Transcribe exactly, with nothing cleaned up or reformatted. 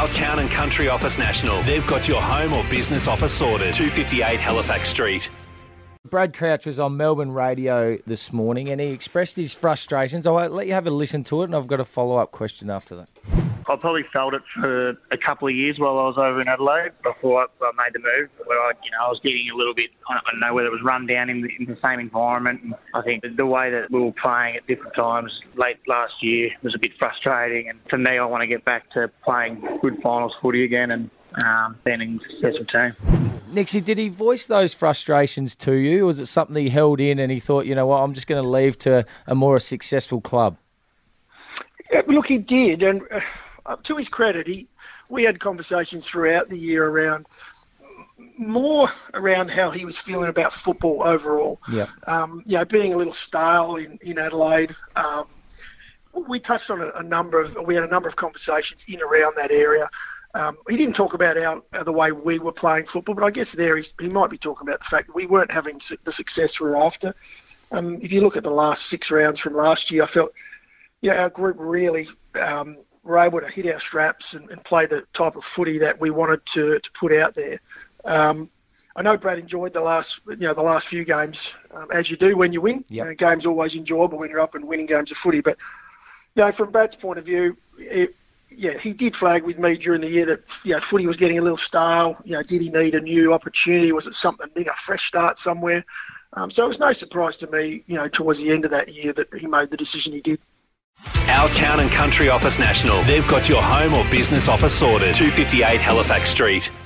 Our Town and Country Office National. They've got your home or business office sorted. two fifty-eight Halifax Street. Brad Crouch was on Melbourne radio this morning and he expressed his frustrations. I'll let you have a listen to it and I've got a follow-up question after that. I probably felt it for a couple of years while I was over in Adelaide before I made the move, where I, you know, I was getting a little bit, I don't know whether it was run down in the, in the same environment. And I think the way that we were playing at different times late last year was a bit frustrating. And for me, I want to get back to playing good finals footy again and um, being in a successful team. Nixie, did he voice those frustrations to you, or was it something he held in and he thought, you know what, I'm just going to leave to a more successful club? Yeah, look, he did, and uh, to his credit, he we had conversations throughout the year around more around how he was feeling about football overall. Yeah. Um, you know, being a little stale in, in Adelaide. Um, we touched on a, a number of, we had a number of conversations in around that area. Um, he didn't talk about our, uh, the way we were playing football, but I guess there he's, he might be talking about the fact that we weren't having su- the success we were after. Um, if you look at the last six rounds from last year, I felt, you know, our group really um, were able to hit our straps and, and play the type of footy that we wanted to, to put out there. Um, I know Brad enjoyed the last, you know, the last few games, um, as you do when you win. Yep. Uh, games are always enjoyable when you're up and winning games of footy. But, you know, from Brad's point of view, it, yeah, he did flag with me during the year that, you know, footy was getting a little stale. You know, did he need a new opportunity? Was it something big, a fresh start somewhere? Um, so it was no surprise to me, you know, towards the end of that year that he made the decision he did. Our Town and Country Office National. They've got your home or business office sorted. two fifty-eight Halifax Street.